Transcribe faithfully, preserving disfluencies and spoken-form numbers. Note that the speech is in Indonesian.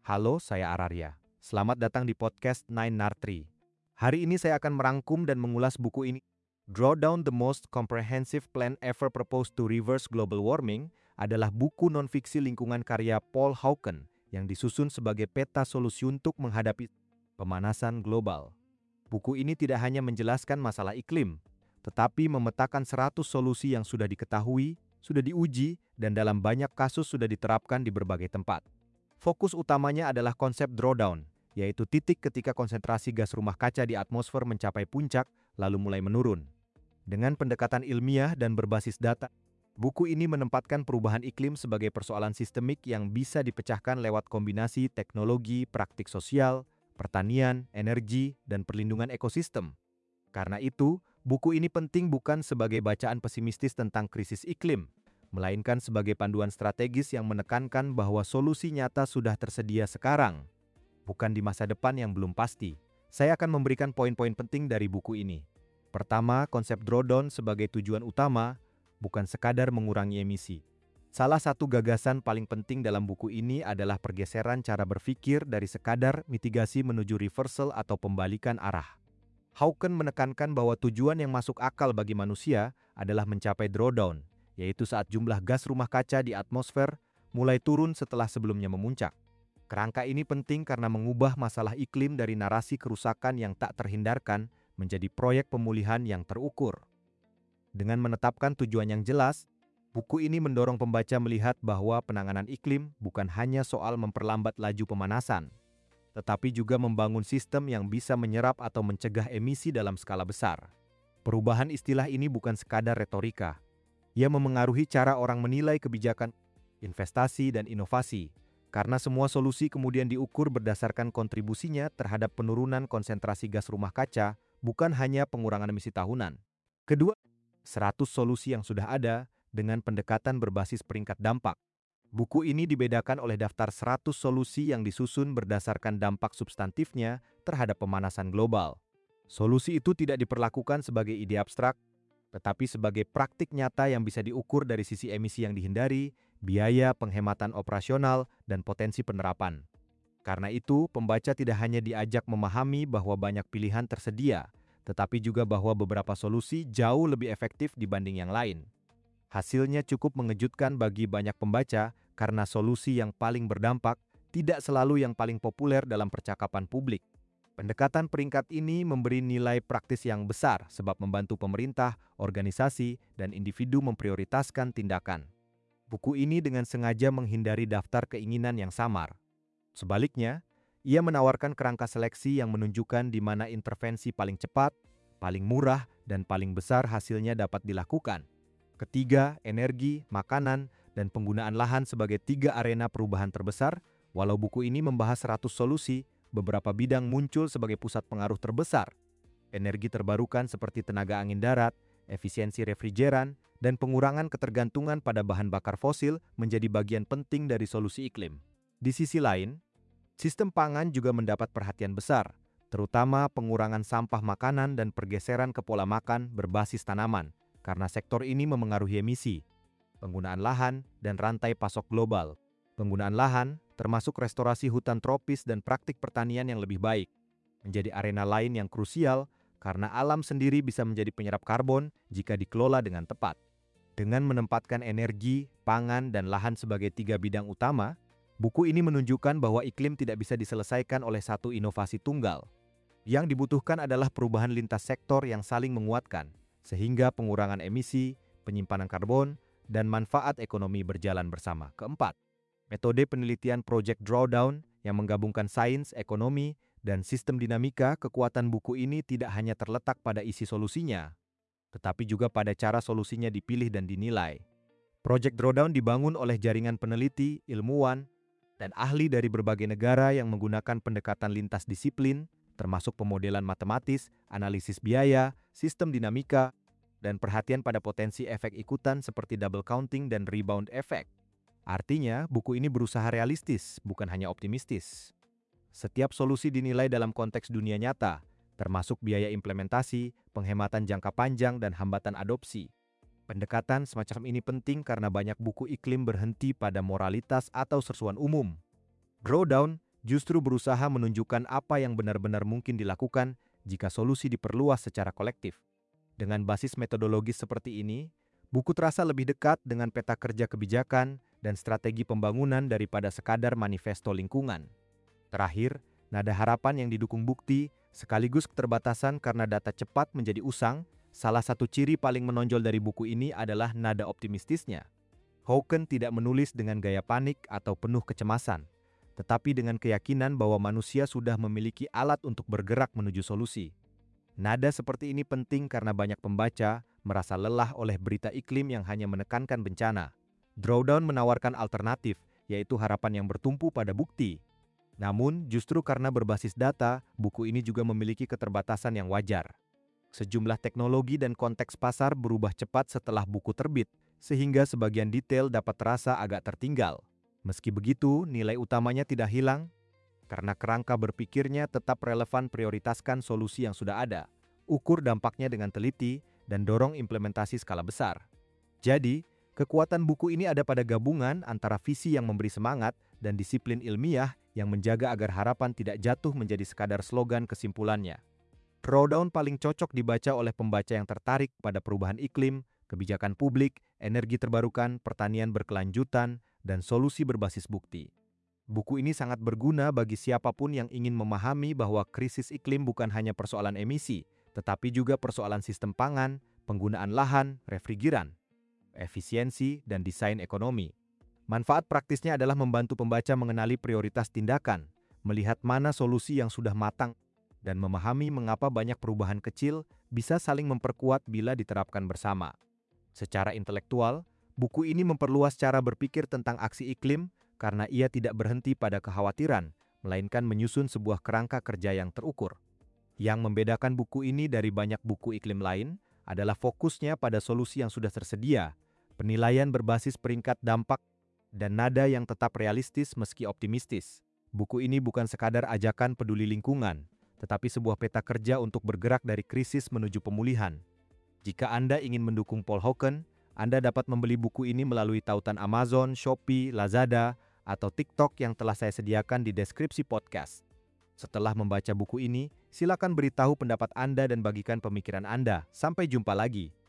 Halo, saya Araria. Selamat datang di podcast Nine Nartri. Hari ini saya akan merangkum dan mengulas buku ini. Drawdown: The Most Comprehensive Plan Ever Proposed to Reverse Global Warming adalah buku non-fiksi lingkungan karya Paul Hawken yang disusun sebagai peta solusi untuk menghadapi pemanasan global. Buku ini tidak hanya menjelaskan masalah iklim, tetapi memetakan seratus solusi yang sudah diketahui, sudah diuji, dan dalam banyak kasus sudah diterapkan di berbagai tempat. Fokus utamanya adalah konsep drawdown, yaitu titik ketika konsentrasi gas rumah kaca di atmosfer mencapai puncak lalu mulai menurun. Dengan pendekatan ilmiah dan berbasis data, buku ini menempatkan perubahan iklim sebagai persoalan sistemik yang bisa dipecahkan lewat kombinasi teknologi, praktik sosial, pertanian, energi, dan perlindungan ekosistem. Karena itu, buku ini penting bukan sebagai bacaan pesimistis tentang krisis iklim, melainkan sebagai panduan strategis yang menekankan bahwa solusi nyata sudah tersedia sekarang, bukan di masa depan yang belum pasti. Saya akan memberikan poin-poin penting dari buku ini. Pertama, konsep drawdown sebagai tujuan utama, bukan sekadar mengurangi emisi. Salah satu gagasan paling penting dalam buku ini adalah pergeseran cara berpikir dari sekadar mitigasi menuju reversal atau pembalikan arah. Hawken menekankan bahwa tujuan yang masuk akal bagi manusia adalah mencapai drawdown, yaitu saat jumlah gas rumah kaca di atmosfer mulai turun setelah sebelumnya memuncak. Kerangka ini penting karena mengubah masalah iklim dari narasi kerusakan yang tak terhindarkan menjadi proyek pemulihan yang terukur. Dengan menetapkan tujuan yang jelas, buku ini mendorong pembaca melihat bahwa penanganan iklim bukan hanya soal memperlambat laju pemanasan, tetapi juga membangun sistem yang bisa menyerap atau mencegah emisi dalam skala besar. Perubahan istilah ini bukan sekadar retorika. Ia memengaruhi cara orang menilai kebijakan, investasi, dan inovasi, karena semua solusi kemudian diukur berdasarkan kontribusinya terhadap penurunan konsentrasi gas rumah kaca, bukan hanya pengurangan emisi tahunan. Kedua, seratus solusi yang sudah ada dengan pendekatan berbasis peringkat dampak. Buku ini dibedakan oleh daftar seratus solusi yang disusun berdasarkan dampak substantifnya terhadap pemanasan global. Solusi itu tidak diperlakukan sebagai ide abstrak, tetapi sebagai praktik nyata yang bisa diukur dari sisi emisi yang dihindari, biaya penghematan operasional, dan potensi penerapan. Karena itu, pembaca tidak hanya diajak memahami bahwa banyak pilihan tersedia, tetapi juga bahwa beberapa solusi jauh lebih efektif dibanding yang lain. Hasilnya cukup mengejutkan bagi banyak pembaca karena solusi yang paling berdampak tidak selalu yang paling populer dalam percakapan publik. Pendekatan peringkat ini memberi nilai praktis yang besar sebab membantu pemerintah, organisasi, dan individu memprioritaskan tindakan. Buku ini dengan sengaja menghindari daftar keinginan yang samar. Sebaliknya, ia menawarkan kerangka seleksi yang menunjukkan di mana intervensi paling cepat, paling murah, dan paling besar hasilnya dapat dilakukan. Ketiga, energi, makanan, dan penggunaan lahan sebagai tiga arena perubahan terbesar. Walau buku ini membahas seratus solusi, beberapa bidang muncul sebagai pusat pengaruh terbesar. Energi terbarukan seperti tenaga angin darat, efisiensi refrigeran, dan pengurangan ketergantungan pada bahan bakar fosil menjadi bagian penting dari solusi iklim. Di sisi lain, sistem pangan juga mendapat perhatian besar, terutama pengurangan sampah makanan dan pergeseran ke pola makan berbasis tanaman, karena sektor ini memengaruhi emisi, penggunaan lahan, dan rantai pasok global. Penggunaan lahan, termasuk restorasi hutan tropis dan praktik pertanian yang lebih baik, menjadi arena lain yang krusial karena alam sendiri bisa menjadi penyerap karbon jika dikelola dengan tepat. Dengan menempatkan energi, pangan, dan lahan sebagai tiga bidang utama, buku ini menunjukkan bahwa iklim tidak bisa diselesaikan oleh satu inovasi tunggal. Yang dibutuhkan adalah perubahan lintas sektor yang saling menguatkan, sehingga pengurangan emisi, penyimpanan karbon, dan manfaat ekonomi berjalan bersama. Keempat, metode penelitian Project Drawdown yang menggabungkan sains, ekonomi, dan sistem dinamika. Kekuatan buku ini tidak hanya terletak pada isi solusinya, tetapi juga pada cara solusinya dipilih dan dinilai. Project Drawdown dibangun oleh jaringan peneliti, ilmuwan, dan ahli dari berbagai negara yang menggunakan pendekatan lintas disiplin, termasuk pemodelan matematis, analisis biaya, sistem dinamika, dan perhatian pada potensi efek ikutan seperti double counting dan rebound effect. Artinya, buku ini berusaha realistis, bukan hanya optimistis. Setiap solusi dinilai dalam konteks dunia nyata, termasuk biaya implementasi, penghematan jangka panjang, dan hambatan adopsi. Pendekatan semacam ini penting karena banyak buku iklim berhenti pada moralitas atau seruan umum. Drawdown justru berusaha menunjukkan apa yang benar-benar mungkin dilakukan jika solusi diperluas secara kolektif. Dengan basis metodologis seperti ini, buku terasa lebih dekat dengan peta kerja kebijakan dan strategi pembangunan daripada sekadar manifesto lingkungan. Terakhir, nada harapan yang didukung bukti sekaligus keterbatasan karena data cepat menjadi usang. Salah satu ciri paling menonjol dari buku ini adalah nada optimistisnya. Hawken tidak menulis dengan gaya panik atau penuh kecemasan, tetapi dengan keyakinan bahwa manusia sudah memiliki alat untuk bergerak menuju solusi. Nada seperti ini penting karena banyak pembaca merasa lelah oleh berita iklim yang hanya menekankan bencana. Drawdown menawarkan alternatif, yaitu harapan yang bertumpu pada bukti. Namun, justru karena berbasis data, buku ini juga memiliki keterbatasan yang wajar. Sejumlah teknologi dan konteks pasar berubah cepat setelah buku terbit, sehingga sebagian detail dapat terasa agak tertinggal. Meski begitu, nilai utamanya tidak hilang, karena kerangka berpikirnya tetap relevan prioritaskan solusi yang sudah ada, ukur dampaknya dengan teliti, dan dorong implementasi skala besar. Jadi, kekuatan buku ini ada pada gabungan antara visi yang memberi semangat dan disiplin ilmiah yang menjaga agar harapan tidak jatuh menjadi sekadar slogan kesimpulannya. Drawdown paling cocok dibaca oleh pembaca yang tertarik pada perubahan iklim, kebijakan publik, energi terbarukan, pertanian berkelanjutan, dan solusi berbasis bukti. Buku ini sangat berguna bagi siapapun yang ingin memahami bahwa krisis iklim bukan hanya persoalan emisi, tetapi juga persoalan sistem pangan, penggunaan lahan, refrigeran, efisiensi, dan desain ekonomi. Manfaat praktisnya adalah membantu pembaca mengenali prioritas tindakan, melihat mana solusi yang sudah matang, dan memahami mengapa banyak perubahan kecil bisa saling memperkuat bila diterapkan bersama. Secara intelektual, buku ini memperluas cara berpikir tentang aksi iklim karena ia tidak berhenti pada kekhawatiran, melainkan menyusun sebuah kerangka kerja yang terukur. Yang membedakan buku ini dari banyak buku iklim lain adalah fokusnya pada solusi yang sudah tersedia, penilaian berbasis peringkat dampak, dan nada yang tetap realistis meski optimistis. Buku ini bukan sekadar ajakan peduli lingkungan, tetapi sebuah peta kerja untuk bergerak dari krisis menuju pemulihan. Jika Anda ingin mendukung Paul Hawken, Anda dapat membeli buku ini melalui tautan Amazon, Shopee, Lazada, atau TikTok yang telah saya sediakan di deskripsi podcast. Setelah membaca buku ini, silakan beritahu pendapat Anda dan bagikan pemikiran Anda. Sampai jumpa lagi.